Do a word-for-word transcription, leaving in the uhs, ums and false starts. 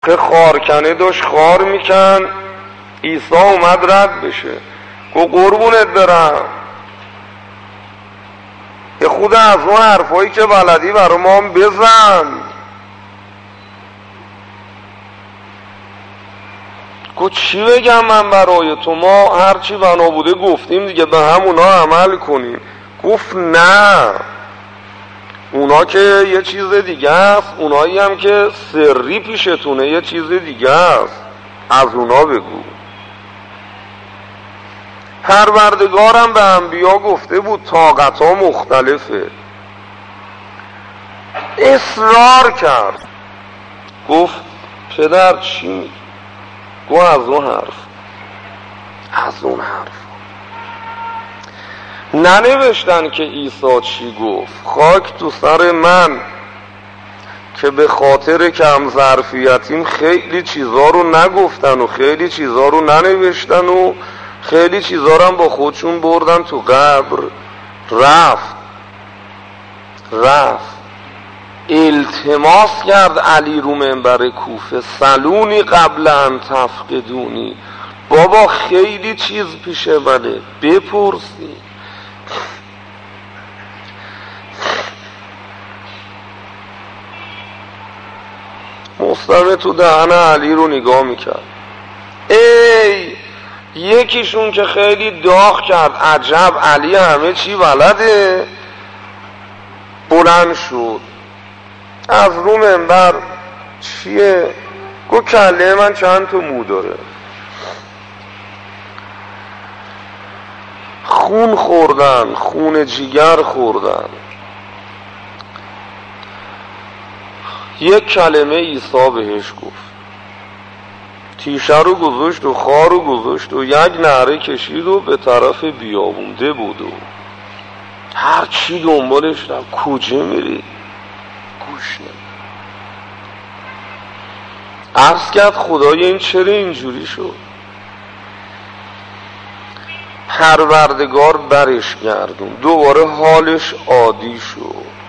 که خارکنه داشت خار میکن، عیسی اومد رد بشه، گو قربونت برم، یه خود از اون حرفایی که بلدی برا ما هم بزن. گو چی بگم من برای تو؟ ما هرچی بنا بوده گفتیم دیگه، به همونا عمل کنیم. گفت نه، اونا که یه چیز دیگه است، اونایی هم که سری پیشتونه یه چیز دیگه است، از اونا بگو. پروردگارم به انبیا گفته بود طاقت ها مختلفه. اصرار کرد، گفت پدر چی؟ گو از اون حرف، از اون حرف ننوشتن که عیسی چی گفت. خاک تو سر من که به خاطر کم ظرفیتیم خیلی چیزا رو نگفتن و خیلی چیزا رو ننوشتن و خیلی چیزا رو هم با خودشون بردن تو قبر. رفت رفت التماس کرد علی رو منبر کوفه، سلونی قبل ان تفقدونی، بابا خیلی چیز پیشه منه، بپرسی. مستمع تو دهن علی رو نگاه میکرد. ای یکیشون که خیلی داغ کرد، عجب علی همه چی بلده، بلند شد از رو منبر. چیه؟ گو کله من چند تا مو داره. خون خوردن، خون جیگر خوردن. یک کلمه عیسی بهش گفت، تیشه رو گذاشت و خار رو گذاشت و یک نعره کشید و به طرف بیابونده بود و هر چی دنبالش رفت. کجا میری؟ گوش نمیداد. عرض کرد خدای این چرا اینجوری شد؟ پروردگار برش گردون، دوباره حالش عادی شد.